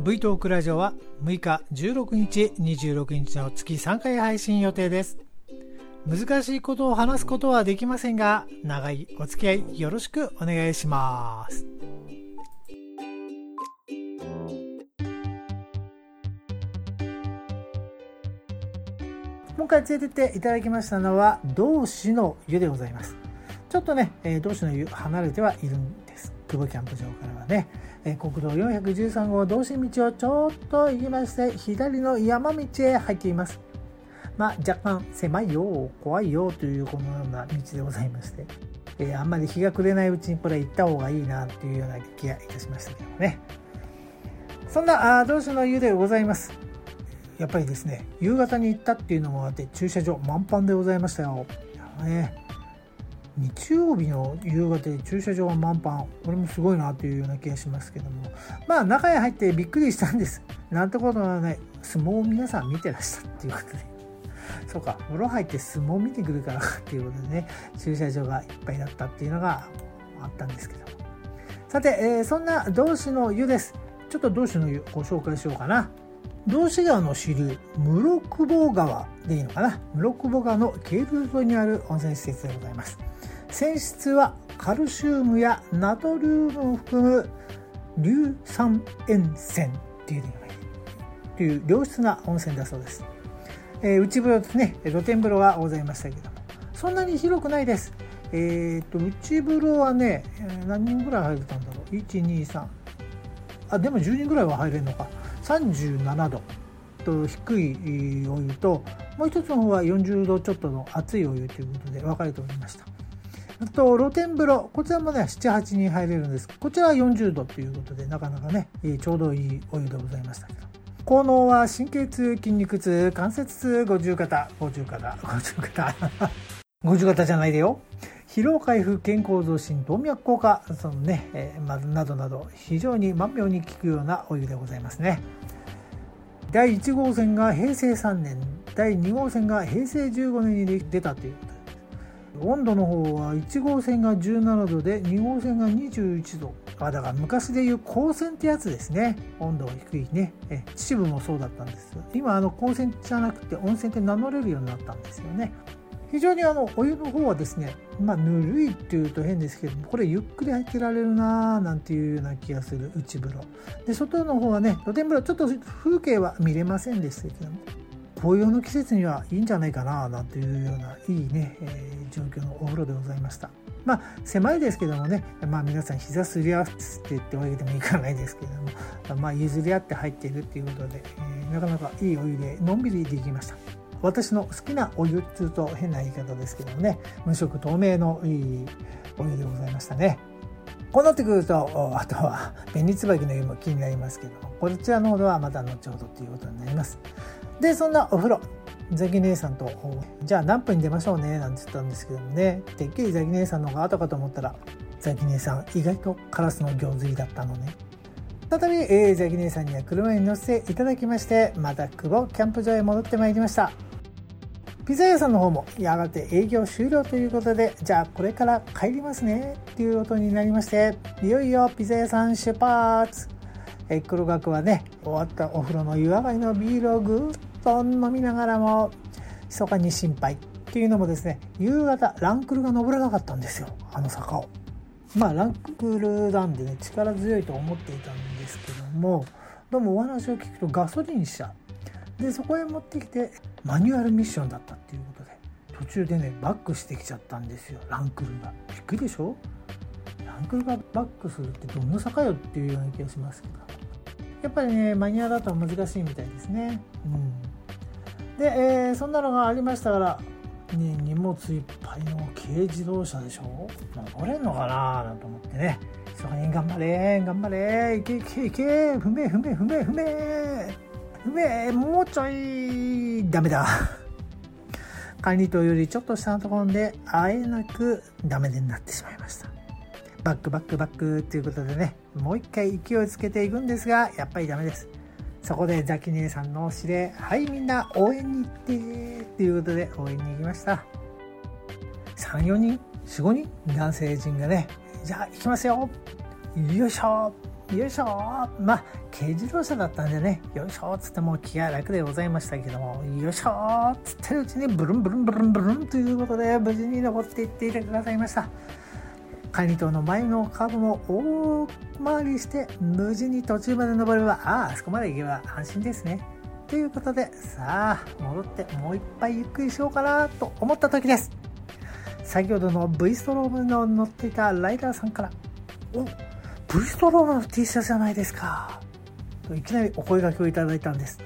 V トークラジオは6日、16日、26日の月3回配信予定です。難しいことを話すことはできませんが、長いお付き合いよろしくお願いします。今回連れてっていただきましたのは道志の湯でございます。ちょっとね、道志の湯離れてはいるんです。久保キャンプ場からはね、国道413号道志道をちょっと行きまして、左の山道へ入っています。若干狭いよ、怖いよというこのような道でございまして、あんまり日が暮れないうちにこれ行った方がいいなというような気がいたしましたけどもね。そんな道志の湯でございます。やっぱりですね、夕方に行ったっていうのもあって駐車場満帆でございましたよ。日曜日の夕方で駐車場が満帆、これもすごいなというような気がしますけども、中へ入ってびっくりしたんです。なんてことはない、相撲を皆さん見てらしたっていうことで、そうか、風呂入って相撲見てくるからかっていうことでね、駐車場がいっぱいだったっていうのがあったんですけども、さて、そんな道志の湯です。ちょっと道志の湯ご紹介しようかな。道志川の支流室久保川でいいのかな、室久保川の渓流沿いにある温泉施設でございます。泉質はカルシウムやナトリウムを含む硫酸塩泉っていうのがいいという良質な温泉だそうです。内風呂ですね、露天風呂がございましたけども、そんなに広くないです。内風呂はね、何人ぐらい入れたんだろう、1、2、3、でも10人ぐらいは入れるのか。37度と低いお湯と、もう一つの方は40度ちょっとの熱いお湯ということで分かれておりました。あと露天風呂、こちらもね 7,8 人入れるんです。こちらは40度ということで、なかなかねちょうどいいお湯でございましたけど、効能は神経痛、筋肉痛、関節痛、五十肩じゃないでよ、疲労回復、健康増進、動脈硬化、などなど非常に万病に効くようなお湯でございますね。第1号線が平成3年、第2号線が平成15年に出たということです。温度の方は1号線が17度で2号線が21度。だから昔でいう高専ってやつですね。温度が低いね。秩父もそうだったんですよ。今高専じゃなくて温泉って名乗れるようになったんですよね。非常にお湯の方はですね、ぬるいっていうと変ですけども、これゆっくり入ってられるななんていうような気がする内風呂で、外の方はね露天風呂、ちょっと風景は見れませんでしたけども、紅葉の季節にはいいんじゃないかななんていうようないいね、状況のお風呂でございました。狭いですけどもね、皆さん膝すり合わせてってわけでもいかないですけども、譲り合って入っているっていうことで、なかなかいいお湯でのんびりできました。私の好きなお湯っていうと変な言い方ですけどもね、無色透明のいいお湯でございましたね。こうなってくると、あとは紅椿の湯も気になりますけども、こちらの方ではまた後ほどということになります。で、そんなお風呂、ザキ姉さんとじゃあ何分に出ましょうねなんて言ったんですけどもね、てっきりザキ姉さんの方が後かと思ったら、ザキ姉さん意外とカラスの行水だったのね。再び、ザキ姉さんには車に乗せていただきまして、また久保キャンプ場へ戻ってまいりました。ピザ屋さんの方もやがて営業終了ということで、じゃあこれから帰りますねっていうことになりまして、いよいよピザ屋さん出発。黒学はね、終わったお風呂の湯上がりのビールをぐっと飲みながらも密かに心配っていうのもですね、夕方ランクルが登れなかったんですよ、あの坂を。ランクルなんでね、力強いと思っていたんですけども、どうもお話を聞くとガソリン車でそこへ持ってきてマニュアルミッションだったっていうことで、途中でねバックしてきちゃったんですよ、ランクルが。びっくりでしょ。ランクルがバックするってどんな坂よっていうような気がしますけど、やっぱりねマニュアルだと難しいみたいですね。で、そんなのがありましたから、荷物いっぱいの軽自動車でしょ、乗れんのかななんて思ってね、そこに頑張れいけ踏めもうちょいダメだ管理棟よりちょっと下のところであえなくダメになってしまいました。バックということでね、もう一回勢いをつけていくんですが、やっぱりダメです。そこでザキ姉さんの指令、はいみんな応援に行ってということで応援に行きました。3、4人、4、5人男性陣がね、じゃあ行きますよ、よいしょよいしょ。軽自動車だったんでね、よいしょっつっても気が楽でございましたけども、よいしょっつってるうちにブルンブルンブルンブルンということで無事に登っていっていてくださいました。管理棟の前のカーブも大回りして無事に途中まで登れば、あそこまで行けば安心ですねということで、さあ戻ってもう一杯ゆっくりしようかなと思った時です。先ほどの V ストロームの乗っていたライダーさんから、V ストロームの T シャツじゃないですかといきなりお声掛けをいただいたんです。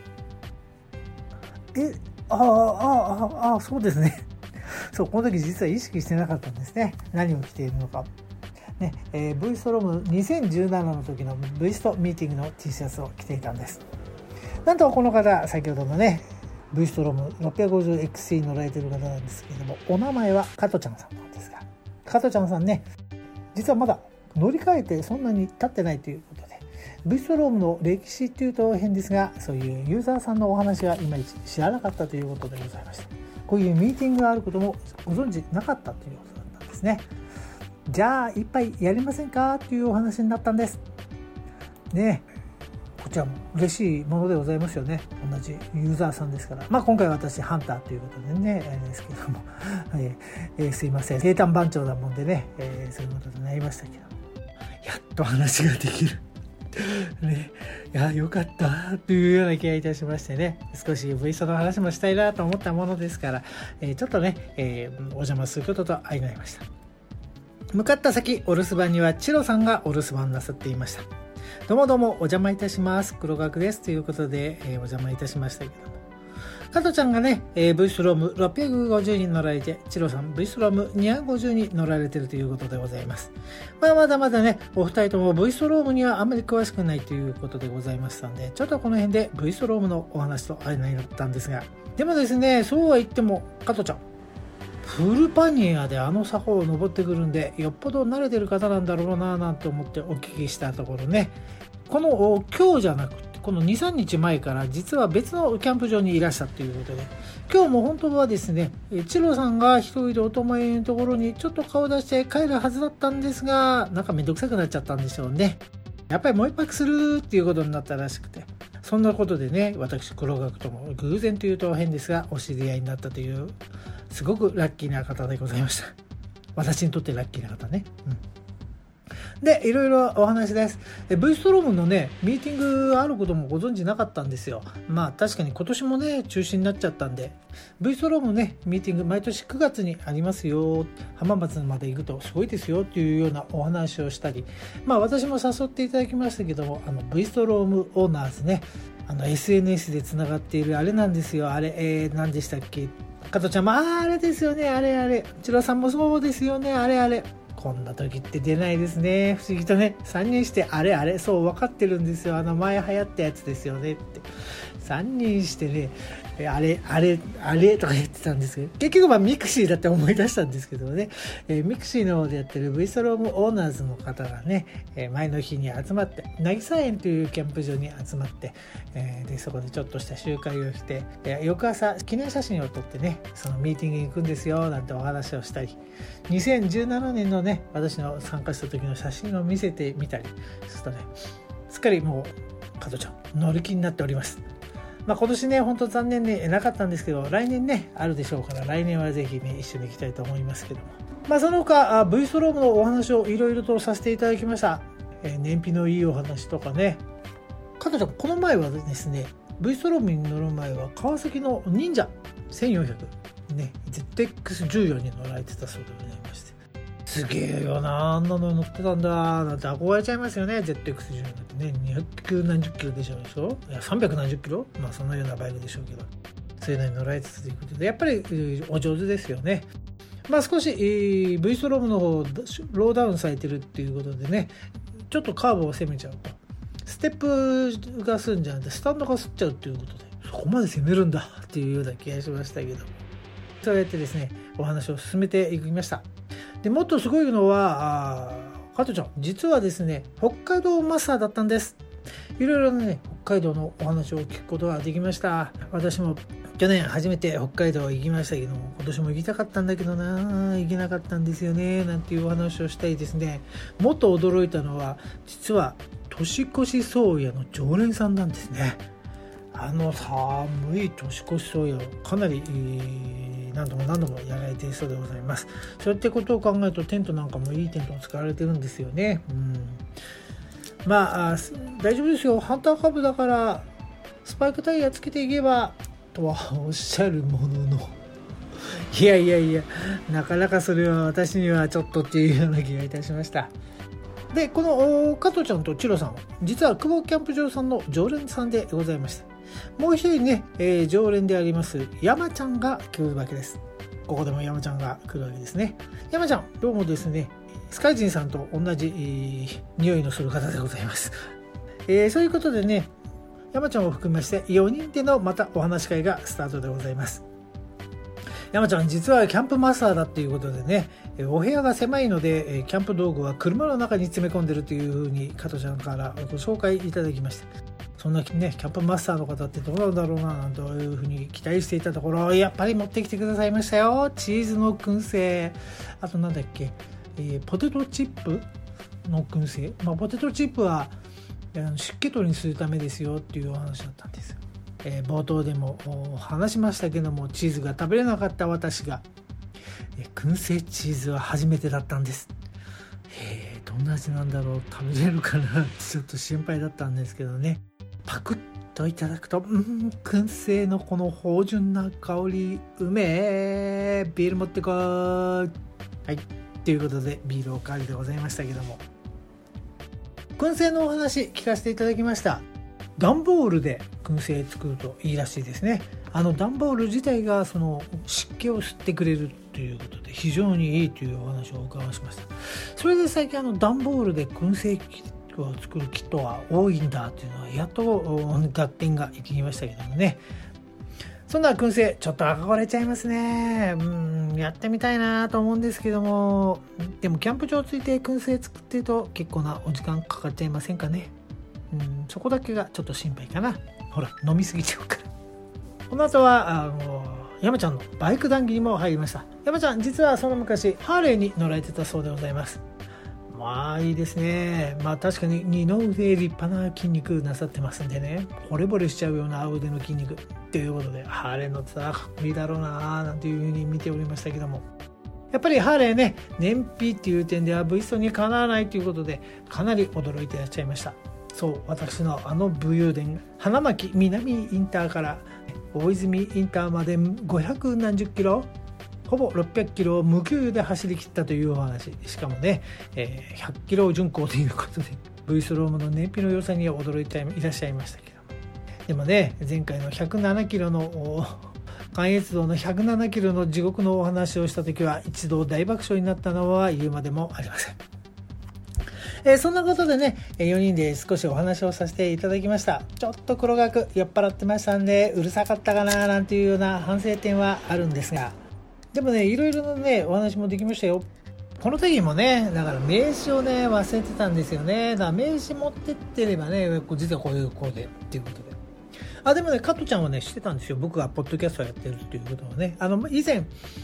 そうですね。そう、この時実は意識してなかったんですね。何を着ているのか。ね、V ストローム2017の時の V ストミーティングの T シャツを着ていたんです。なんとこの方、先ほどのね、V ストローム 650XC に乗られている方なんですけれども、お名前は加トちゃんさんなんですが、加トちゃんさんね、実はまだ乗り換えてそんなに経ってないということで、V ストロームの歴史っていうと変ですが、そういうユーザーさんのお話はいまいち知らなかったということでございました。こういうミーティングがあることもご存知なかったということだったんですね。じゃあ一杯やりませんかというお話になったんですね。こちらも嬉しいものでございますよね。同じユーザーさんですから。今回私ハンターということでね、ですけども、すいません、生誕番長だもんでね、そういうことになりましたけど、やっと話ができるね、いやよかったというような気がいたしましてね、少し V ストの話もしたいなと思ったものですから、ちょっとね、お邪魔することと相まりました。向かった先、お留守番にはチロさんがお留守番なさっていました。どうもお邪魔いたします、黒学ですということで、お邪魔いたしましたけども、加トちゃんがね、V ストローム650に乗られて、チロさん V ストローム250に乗られているということでございます。まだまだね、お二人とも V ストロームにはあまり詳しくないということでございましたので、ちょっとこの辺で V ストロームのお話とあれになったんですが、でもですね、そうは言っても加トちゃんフルパニアで坂を登ってくるんで、よっぽど慣れてる方なんだろうななんて思ってお聞きしたところね、この今日じゃなくてこの 2,3 日前から実は別のキャンプ場にいらっしゃったということで、今日も本当はですね、チロさんが一人でお泊まりのところにちょっと顔出して帰るはずだったんですが、なんかめんどくさくなっちゃったんでしょうね。やっぱりもう一泊するっていうことになったらしくて、そんなことでね、私黒学とも偶然というと変ですがお知り合いになったという、すごくラッキーな方でございました。私にとってラッキーな方ね。で、いろいろお話です。V ストロームのね、ミーティングがあることもご存知なかったんですよ。確かに今年もね、中止になっちゃったんで、V ストロームね、ミーティング毎年9月にありますよ。浜松まで行くとすごいですよっていうようなお話をしたり、私も誘っていただきましたけども、V ストロームオーナーズね、SNS でつながっているあれなんですよ。あれ、何でしたっけ？加トちゃんも、あれですよね、あれ。チロさんもそうですよね、あれ。こんな時って出ないですね。不思議とね、3人してあれ、そう分かってるんですよ。前流行ったやつですよねって。3人してね、あれとか言ってたんですけど、結局ミクシーだって思い出したんですけどね、ミクシーの方でやってる V ストロームオーナーズの方がね、前の日に集まって、渚園というキャンプ場に集まって、でそこでちょっとした集会をして、翌朝記念写真を撮ってね、そのミーティングに行くんですよなんてお話をしたり、2017年のね、私の参加した時の写真を見せてみたりするとね、すっかりもう加トちゃん乗り気になっております。今年ね、本当残念になかったんですけど、来年ね、あるでしょうから、来年はぜひね、一緒に行きたいと思いますけども。その他、V ストロームのお話をいろいろとさせていただきました。燃費のいいお話とかね。加トちゃん、この前はですね、V ストロームに乗る前は、川崎の忍者1400、ね、ZX14 に乗られてたそうでございまして。すげえよな、あんなの乗ってたんだなんて憧れちゃいますよね。 ZX14 ってね、200何十キロでしょいや300何十キロ、そんなようなバイクでしょうけど、そういうのに乗られてたということで、やっぱりお上手ですよね。少し V ストロームの方ローダウンされてるっていうことでね、ちょっとカーブを攻めちゃうとステップがするんじゃなくてスタンドが吸っちゃうということで、そこまで攻めるんだっていうような気がしましたけど、そうやってですね、お話を進めていきました。でもっとすごいのは、加トちゃん実はですね、北海道マスターだったんです。いろいろね、北海道のお話を聞くことができました。私も去年初めて北海道行きましたけども、今年も行きたかったんだけどな、行けなかったんですよねなんていうお話をしたりですね、もっと驚いたのは、実は年越し宗谷の常連さんなんですね。寒い年越し宗谷をかなり、何度もやられているそうでございます。そういったことを考えるとテントなんかもいいテントを使われてるんですよね。大丈夫ですよ。ハンターカブだからスパイクタイヤつけていけばとはおっしゃるものの、いやなかなかそれは私にはちょっとっていうような気がいたしました。でこの加藤ちゃんとチロさん、実は久保キャンプ場さんの常連さんでございました。もう一人ね、常連であります山ちゃんが来るわけです。ここでも山ちゃんが来るわけですね。山ちゃんどうもですね、スカイジンさんと同じ、匂いのする方でございます。そういうことでね、山ちゃんを含めまして4人でのまたお話し会がスタートでございます。山ちゃん実はキャンプマスターだっていうことでね、お部屋が狭いのでキャンプ道具は車の中に詰め込んでるというふうに加藤ちゃんからご紹介いただきました。そんなねキャンプマスターの方ってどうなんだろうななんていうふうに期待していたところ、やっぱり持ってきてくださいましたよ。チーズの燻製、あとなんだっけ、ポテトチップの燻製、ポテトチップは湿気取りにするためですよっていうお話だったんですよ。冒頭でも話しましたけども、チーズが食べれなかった私が、燻製チーズは初めてだったんです。どんな味なんだろう、食べれるかなちょっと心配だったんですけどね、パクッといただくと燻製のこの芳醇な香り、うめえ、ビール持ってこい。はいということでビールおかわりでございましたけども、燻製のお話聞かせていただきました。段ボールで燻製作るといいらしいですね。段ボール自体がその湿気を吸ってくれるということで非常にいいというお話をお伺いしました。それで最近段ボールで燻製キットを作るキットは多いんだというのはやっと合点がいきましたけどもね。そんな燻製ちょっと憧れちゃいますね。やってみたいなと思うんですけども、でもキャンプ場ついて燻製作ってると結構なお時間かかっちゃいませんかね。そこだけがちょっと心配かな。ほら飲みすぎちゃうから。この後は山ちゃんのバイク談義にも入りました。山ちゃん実はその昔ハーレーに乗られてたそうでございます。いいですね。確かに二の腕立派な筋肉なさってますんでね、惚れ惚れしちゃうような腕の筋肉ということで、ハーレー乗ってたらかっこいいだろうななんていうふうに見ておりましたけども、やっぱりハーレーね、燃費っていう点では V ストにかなわないということでかなり驚いていらっしゃいました。そう、私の武勇伝花巻南インターから大泉インターまで500何十キロ、ほぼ600キロを無給油で走り切ったというお話。しかもね、100キロ巡航ということで V ストロームの燃費の良さには驚いていらっしゃいましたけども、でもね、前回の107キロの関越道の107キロの地獄のお話をした時は一度大爆笑になったのは言うまでもありません。そんなことでね、4人で少しお話をさせていただきました。ちょっと黒学酔っ払ってましたんでうるさかったかななんていうような反省点はあるんですが、でもね、いろいろなねお話もできましたよ。この時もね、だから名刺をね忘れてたんですよね。だから名刺持ってってればね、実はこういうこうでっていうことで、でもね、加藤ちゃんはね知ってたんですよ。僕がポッドキャストをやってるっていうことはね、以前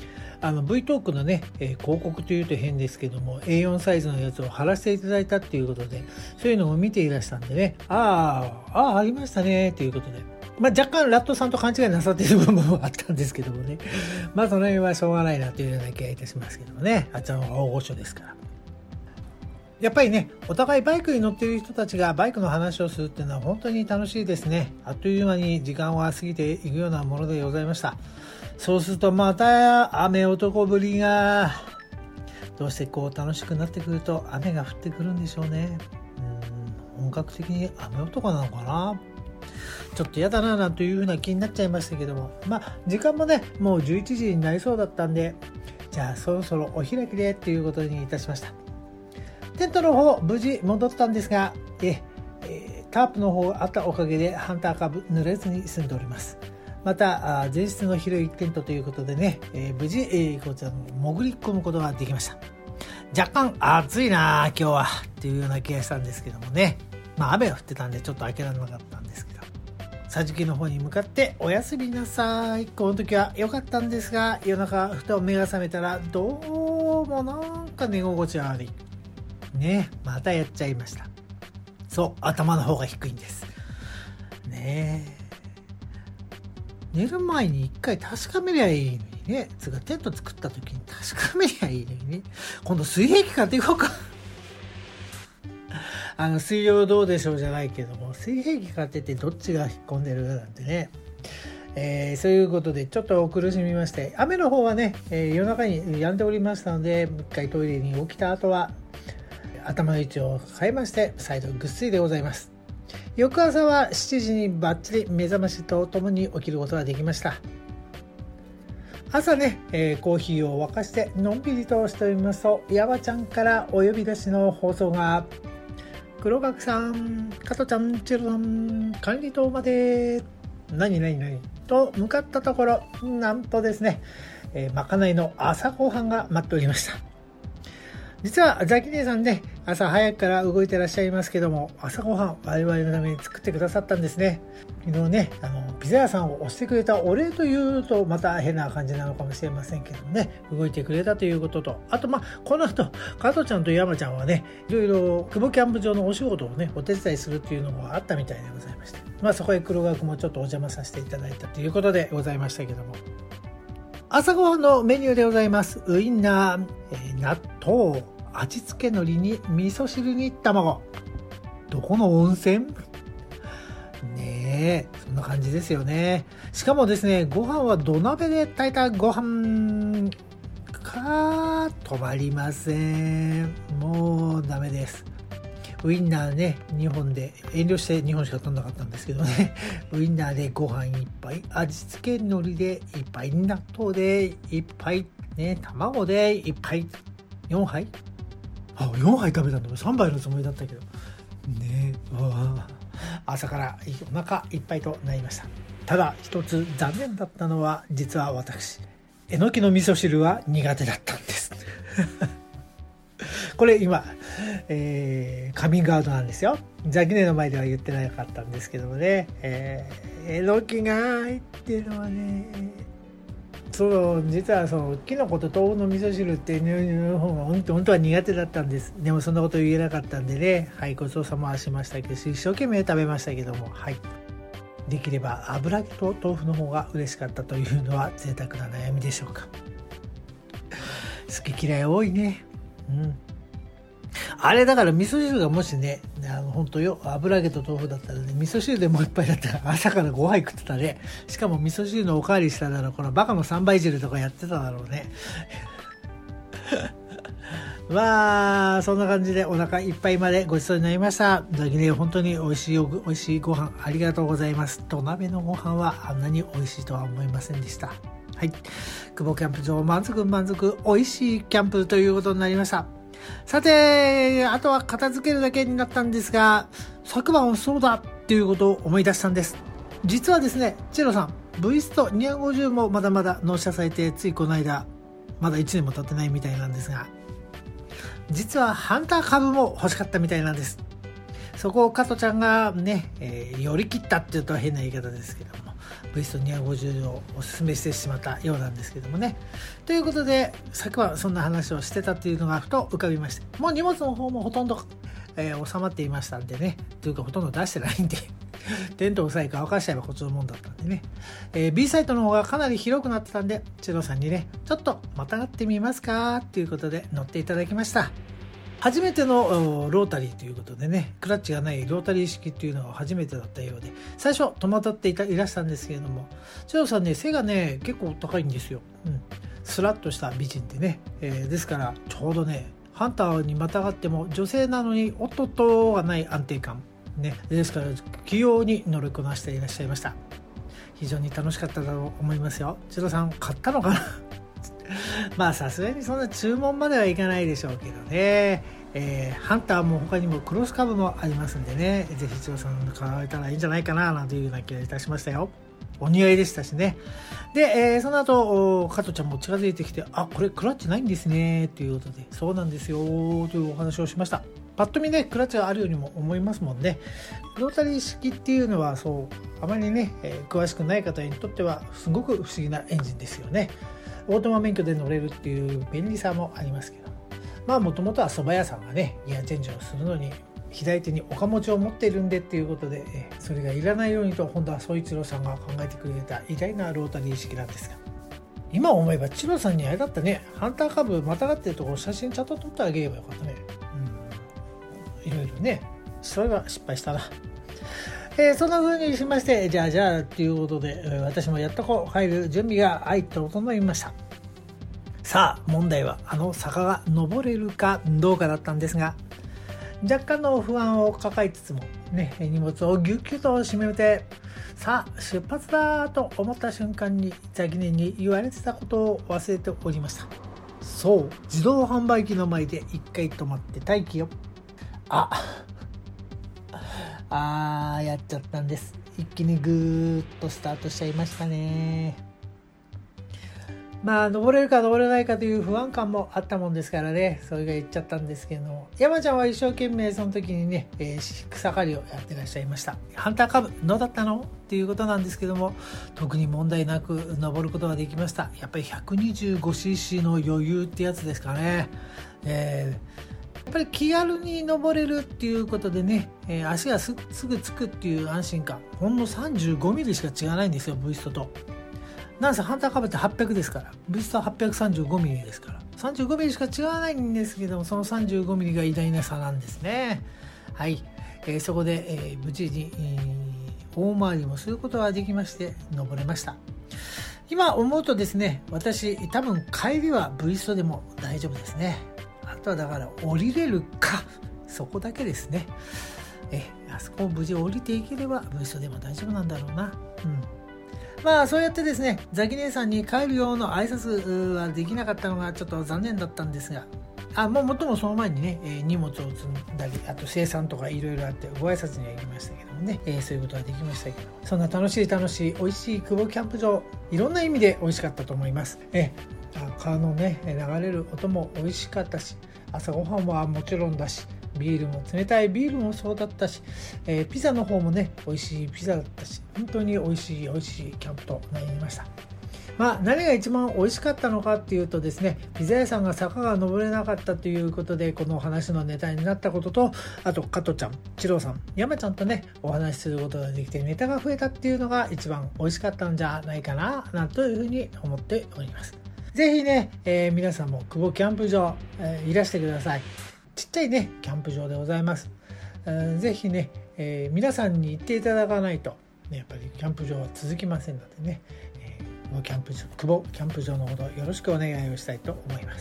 V トークのね、広告というと変ですけども A4 サイズのやつを貼らせていただいたっていうことで、そういうのを見ていらしたんでね、ありましたねということで、若干ラットさんと勘違いなさっている部分もあったんですけどもね、その辺はしょうがないなというような気がいたしますけどもね、あちらの大御所ですから。やっぱりね、お互いバイクに乗っている人たちがバイクの話をするっていうのは本当に楽しいですね。あっという間に時間は過ぎていくようなものでございました。そうするとまた雨男ぶりがどうして楽しくなってくると雨が降ってくるんでしょうね。本格的に雨男なのかな、ちょっと嫌だななんていう風な気になっちゃいましたけども、時間もねもう11時になりそうだったんで、じゃあそろそろお開きでっていうことにいたしました。テントの方無事戻ったんですが、タープの方あったおかげでハンター株濡れずに済んでおります。また前日の広いテントということでね、無事、こちらに潜り込むことができました。若干暑いな今日はっていうような気がしたんですけどもね、雨が降ってたんでちょっと開けられなかったんですけど、桟敷の方に向かっておやすみなさい。この時は良かったんですが、夜中ふと目が覚めたらどうもなんか寝心地悪いね、またやっちゃいました。 そう頭の方が低いんですね。寝る前に一回確かめりゃいいのにね。つかテント作った時に確かめりゃいいのにね。今度水平器買っていこうか水曜どうでしょうじゃないけども、水平器買っててどっちが引っ込んでるなんてね、そういうことでちょっと苦しみまして、雨の方はね、夜中に止んでおりましたので、もう一回トイレに起きた後は頭の位置を変えまして再度ぐっすりでございます。翌朝は7時にバッチリ目覚ましとともに起きることができました。朝ね、コーヒーを沸かしてのんびりとしておりますと、山ちゃんからお呼び出しの放送が、黒岳さん、加トちゃん、チロさん、管理棟まで何と向かったところ、なんとですね、まかないの朝ごはんが待っておりました。実はザキ姉さんね、朝早くから動いてらっしゃいますけども、朝ごはん我々のために作ってくださったんですね。昨日ね、ピザ屋さんを押してくれたお礼というとまた変な感じなのかもしれませんけどもね、動いてくれたということと、あとこの後加トちゃんと山ちゃんはね、いろいろ久保キャンプ場のお仕事をねお手伝いするっていうのもあったみたいでございまして、そこへ黒岳もちょっとお邪魔させていただいたということでございましたけども、朝ごはんのメニューでございます。ウインナー、納豆、味付け海苔に味噌汁に卵。どこの温泉ねえ、そんな感じですよね。しかもですね、ご飯は土鍋で炊いたご飯か止まりません。もうダメです。ウインナーね、2本で遠慮して2本しか取んなかったんですけどね、ウインナーでご飯1杯、味付け海苔で1杯、納豆で1杯、ね、卵で1杯、4杯4杯食べたんだ。3杯のつもりだったけどね。朝からお腹いっぱいとなりました。ただ一つ残念だったのは、実は私えのきの味噌汁は苦手だったんですこれ今、カミングアウトなんですよ。ザキネの前では言ってなかったんですけどもね、えのきが入ってるのはね、実はキノコと豆腐の味噌汁っていう方が本当は苦手だったんです。でもそんなこと言えなかったんでね、ごちそうさまはしましたけど、一生懸命食べましたけども、できれば油揚げと豆腐の方が嬉しかったというのは贅沢な悩みでしょうか。好き嫌い多いね。あれだから味噌汁がもしね、本当よ、油揚げと豆腐だったらね、味噌汁でもう一杯だったら朝から5杯食ってたね。しかも味噌汁のおかわりしただろう、このバカの3倍汁とかやってただろうねそんな感じでお腹いっぱいまでごちそうになりました。ザキネ本当に美味しいご飯ありがとうございます。土鍋のご飯はあんなに美味しいとは思いませんでした。久保キャンプ場満足美味しいキャンプということになりました。さて、あとは片付けるだけになったんですが、昨晩そうだっていうことを思い出したんです。実はですね、チェロさん V スト250もまだまだ納車されて、ついこの間まだ1年も経ってないみたいなんですが、実はハンター株も欲しかったみたいなんです。そこを加トちゃんがね、寄り切ったっていうと変な言い方ですけども、V スト250をおすすめしてしまったようなんですけどもね。ということで昨晩そんな話をしてたっていうのがふと浮かびまして、もう荷物の方もほとんど、収まっていましたんでね、というかほとんど出してないんでテントをさえ乾かしちゃえばこっちのもんだったんでね、B サイトの方がかなり広くなってたんで、チェロさんにね、ちょっとまたがってみますかっていうことで乗っていただきました。初めてのロータリーということでね、クラッチがないロータリー式っていうのは初めてだったようで、最初戸惑っていらしたんですけれども、チェロさんね、背がね結構高いんですよ。スラッとした美人でね、ですからちょうどね、ハンターにまたがっても女性なのにおっとっとがない安定感ね、ですから器用に乗りこなしていらっしゃいました。非常に楽しかっただろうと思いますよ。チェロさん買ったのかなさすがにそんな注文まではいかないでしょうけどね、ハンターも他にもクロスカブもありますんでね、ぜひチェロさん買われたらいいんじゃないかななんていうような気がいたしましたよ。お似合いでしたしね。で、その後加トちゃんも近づいてきて、これクラッチないんですねということで、そうなんですよというお話をしました。パッと見ね、クラッチがあるようにも思いますもんね。ロータリー式っていうのはあまりね、詳しくない方にとってはすごく不思議なエンジンですよね。オートマ免許で乗れるっていう便利さもありますけど、もともとは蕎麦屋さんがね、ギアチェンジをするのに左手に岡持ちを持っているんでっていうことで、それがいらないようにと本田宗一郎さんが考えてくれた偉大なロータリー式なんですが、今思えばチロさんにあれだったね、ハンターカブまたがってるところ写真ちゃんと撮ってあげればよかったね。いろいろね、それは失敗したな。そんな風にしまして、じゃあということで、私もやっと入る準備が整いました。さあ問題は坂が登れるかどうかだったんですが、若干の不安を抱えつつもね、荷物をぎゅっぎゅっと締めて、さあ出発だと思った瞬間にザギネに言われてたことを忘れておりました。そう、自動販売機の前で一回止まって待機よ。やっちゃったんです。一気にぐーっとスタートしちゃいましたね。登れるか登れないかという不安感もあったもんですからね、それが言っちゃったんですけども、山ちゃんは一生懸命その時にね、草刈りをやってらっしゃいました。ハンターカブどうだったのっていうことなんですけども、特に問題なく登ることができました。やっぱり 125cc の余裕ってやつですかね。やっぱり気軽に登れるっていうことでね、足がすぐつくっていう安心感、ほんの35ミリしか違わないんですよ、ブイストと。なんせハンターカブって800ですから、ブイストは835ミリですから、35ミリしか違わないんですけども、その35ミリが偉大な差なんですね。はい、そこで、無事に、大回りもすることができまして登れました。今思うとですね、私多分帰りはブイストでも大丈夫ですね。あとはだから降りれるか、そこだけですね。あそこを無事降りていければブイストでも大丈夫なんだろうな。そうやってですね、ザキ姉さんに帰るようの挨拶はできなかったのがちょっと残念だったんですが、もっともその前にね、荷物を積んだり、あと生産とかいろいろあってご挨拶には行きましたけどもね、そういうことができましたけど、そんな楽しい美味しい久保キャンプ場、いろんな意味で美味しかったと思います。川のね流れる音も美味しかったし、朝ごはんはもちろんだし、ビールも冷たいビールもそうだったし、ピザの方もね美味しいピザだったし、本当に美味しいキャンプとなりました。何が一番美味しかったのかっていうとですね、ピザ屋さんが坂が登れなかったということでこの話のネタになったことと、あと加トちゃん、チロさん、山ちゃんとねお話しすることができてネタが増えたっていうのが一番美味しかったんじゃないかなというふうに思っております。ぜひね、皆さんも久保キャンプ場、いらしてください。ちっちゃいねキャンプ場でございます。ぜひね、皆さんに行っていただかないと、ね、やっぱりキャンプ場は続きませんのでね、久保キャンプ場のほどよろしくお願いをしたいと思います。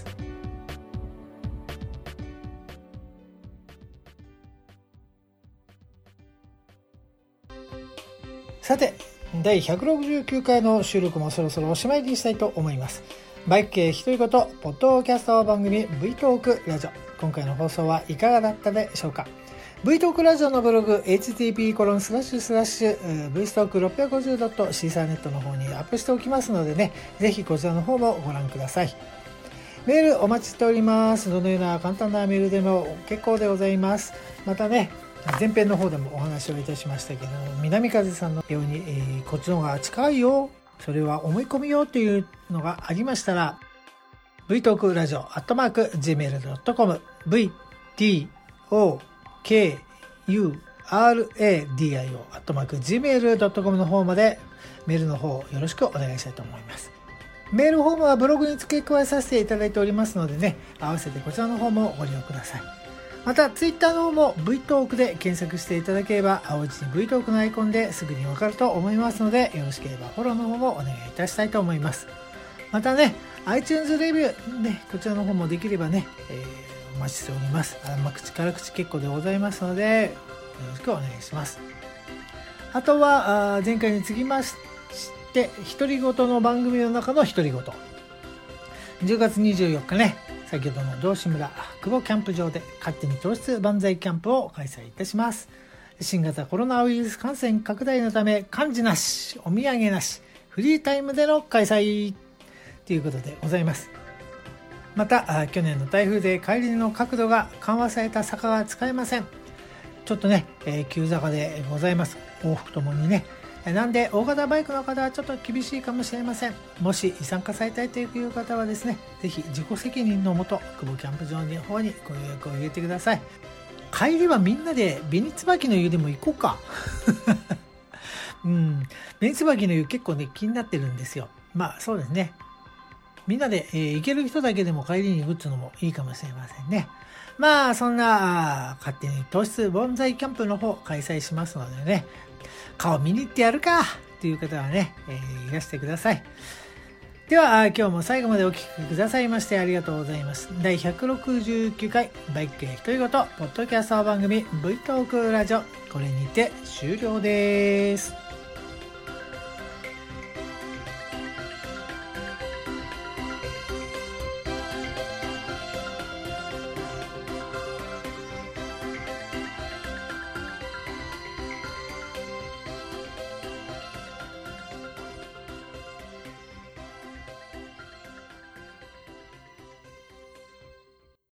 さて、第169回の収録もそろそろおしまいにしたいと思います。バイク系独り言ポッドキャスト番組 V トークラジオ、今回の放送はいかがだったでしょうか。 V トークラジオのブログ http://vstock650. シーサーネットの方にアップしておきますのでね、ぜひこちらの方もご覧ください。メールお待ちしております。どのような簡単なメールでも結構でございます。またね、前編の方でもお話をいたしましたけど、南風さんのように、こっちの方が近いよ、それは思い込みよというのがありましたら、vtalkradio@gmail.com vtokuradio@gmail.com の方までメールの方よろしくお願いしたいと思います。メールフォームはブログに付け加えさせていただいておりますのでね、合わせてこちらの方もご利用ください。またツイッターの方も V トークで検索していただければ、青字に V トークのアイコンですぐにわかると思いますので、よろしければフォローの方もお願いいたしたいと思います。またね、iTunes レビューね、こちらの方もできればね、お待ちしております。口から口結構でございますので、よろしくお願いします。あとは前回に続きまして独り言の番組の中の独り言、10月24日ね、先ほどの道志村久保キャンプ場で勝手に糖質万歳キャンプを開催いたします。新型コロナウイルス感染拡大のため漢字なし、お土産なし、フリータイムでの開催ということでございます。また去年の台風で帰りの角度が緩和された坂が使えません。ちょっとね、急坂でございます。往復ともにね。なんで大型バイクの方はちょっと厳しいかもしれません。もし参加されたいという方はですね、ぜひ自己責任のもと久保キャンプ場の方にご予約を入れてください。 帰りはみんなで紅椿の湯でも行こうか。紅椿の湯結構ね気になってるんですよ。まあそうですね。みんなで、行ける人だけでも帰りに行くっていうのもいいかもしれませんね。まあそんな勝手に糖質盆栽キャンプの方開催しますのでね、顔見に行ってやるかっていう方はね、いらしてください。では今日も最後までお聞きくださいましてありがとうございます。第169回バイクや独り言ポッドキャスト番組 V トークラジオ、これにて終了です。